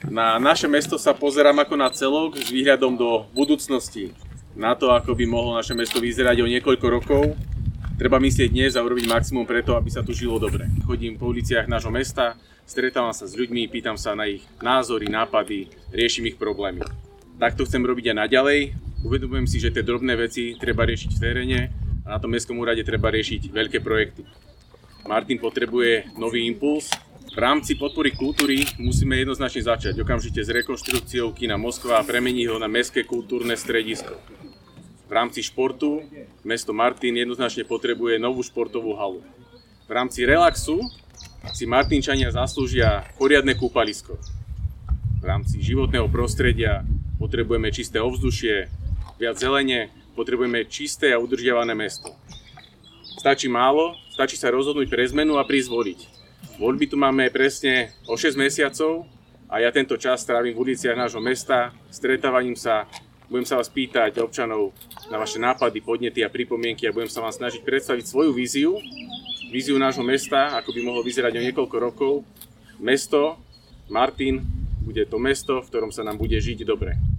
Na naše mesto sa pozerám ako na celok s výhľadom do budúcnosti. Na to, ako by mohlo naše mesto vyzerať o niekoľko rokov, treba myslieť dnes a urobiť maximum preto, aby sa tu žilo dobre. Chodím po uliciach nášho mesta, stretávam sa s ľuďmi, pýtam sa na ich názory, nápady, riešim ich problémy. Takto chcem robiť aj naďalej. Uvedomujem si, že tie drobné veci treba riešiť v teréne a na tom mestskom úrade treba riešiť veľké projekty. Martin potrebuje nový impuls. V rámci podpory kultúry musíme jednoznačne začať okamžite s rekonštrukciou kina Moskva a premeniť ho na mestské kultúrne stredisko. V rámci športu mesto Martin jednoznačne potrebuje novú športovú halu. V rámci relaxu si Martinčania zaslúžia poriadne kúpalisko. V rámci životného prostredia potrebujeme čisté ovzdušie, viac zelene, potrebujeme čisté a udržiavané mesto. Stačí málo, stačí sa rozhodnúť pre zmenu a prísť voliť. Voľby tu máme presne o 6 mesiacov a ja tento čas strávim v uliciach nášho mesta, stretávaním sa, budem sa vás pýtať občanov na vaše nápady, podnety a pripomienky a budem sa vám snažiť predstaviť svoju víziu nášho mesta, ako by mohlo vyzerať o niekoľko rokov. Mesto, Martin, bude to mesto, v ktorom sa nám bude žiť dobre.